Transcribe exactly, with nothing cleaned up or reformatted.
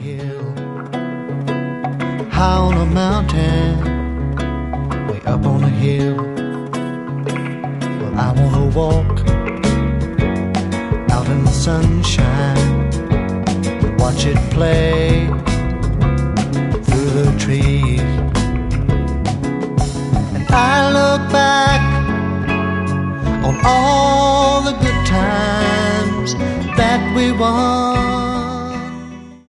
hill, high on a mountain, way up on a hill. Well, I wanna walk out in the sunshine, watch it play through the trees. And I look back on all the good times that we won.